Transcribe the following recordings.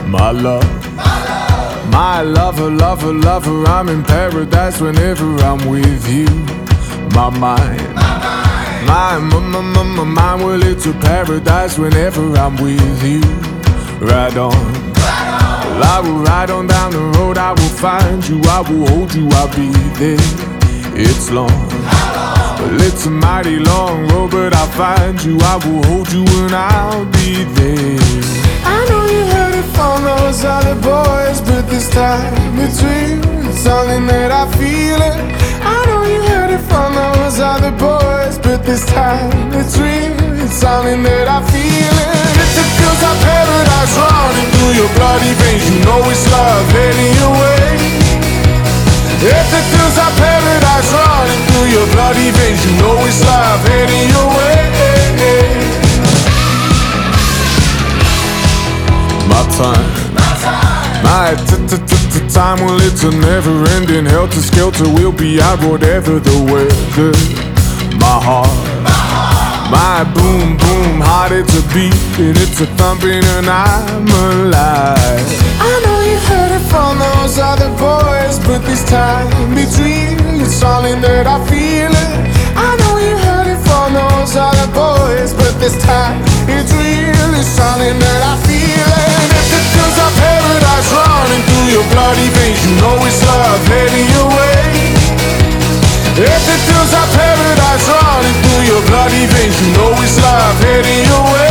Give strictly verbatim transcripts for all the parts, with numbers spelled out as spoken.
My love, my lover, lover, lover, I'm in paradise whenever I'm with you. My mind, my, my, my, my, my mind, well, it's a paradise whenever I'm with you. Ride on, well, I will ride on down the road, I will find you, I will hold you, I'll be there. It's long, well, it's a mighty long road, but I'll find you, I will hold you, and I'll be there. I know you heard it from those other boys, but this time it's real, it's something that I feel it. I know you heard it from those other boys, but this time it's real, it's something that I feel it. If it feels like paradise running through your bloody veins, you know it's love heading your way. If it feels like paradise running through your bloody veins, you know it's love heading your way. My time, my t-t-t-t-time, well, it's a never-ending helter-skelter. We'll be out whatever the weather. My heart, my boom-boom heart, it's a beating, it's a thumping, and I'm alive. I know you heard it from those other boys, but this time it's real, it's something that I feel it. I know you heard it from those other boys, but this time it's real, it's something that I feel it. If it feels like paradise running through your bloody veins, you know it's love heading your way. If it feels like paradise running through your bloody veins, you know it's love heading your way.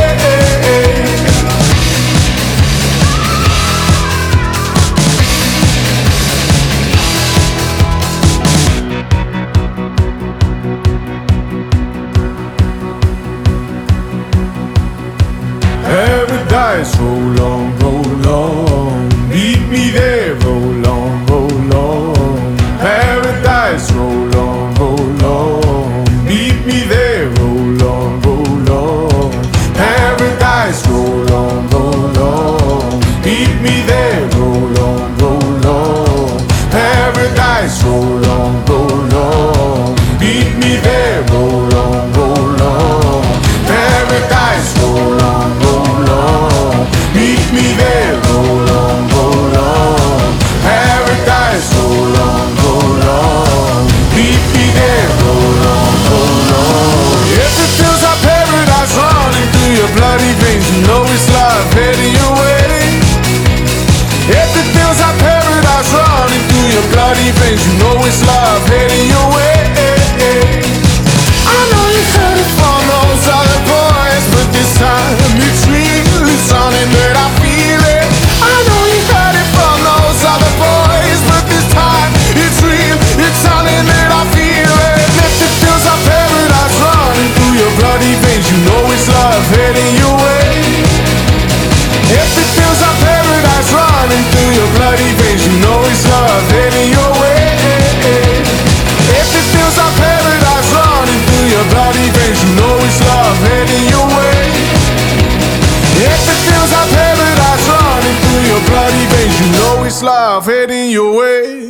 Paradise, roll on, roll on, meet me there, roll on, roll on. Paradise, roll on, roll on, meet me there, roll on, roll on. Paradise, roll on, roll on, meet me there, roll on, roll on. Paradise, roll on, roll on, meet me there, roll on, roll on. Paradise, roll on, roll on, meet me there, roll on, roll on. Paradise, roll on, roll on, meet me there, roll on, roll on. If it feels like paradise running through your bloody veins, you know it's love heading your way. If it feels like paradise running through your bloody veins, you know it's love heading your way. I know you heard it from those other boys, but this time it's real, it's something that I feel it. I know you heard it from those other boys, but this time it's real, it's something that I feel it. If it feels like paradise running through your bloody veins, you know it's love heading your way. If it feels like paradise running through your bloody veins, you know it's love heading your way. If it feels like paradise running through your bloody veins, you know it's love heading your way. If it feels like paradise running through your bloody veins, you know it's love heading your way.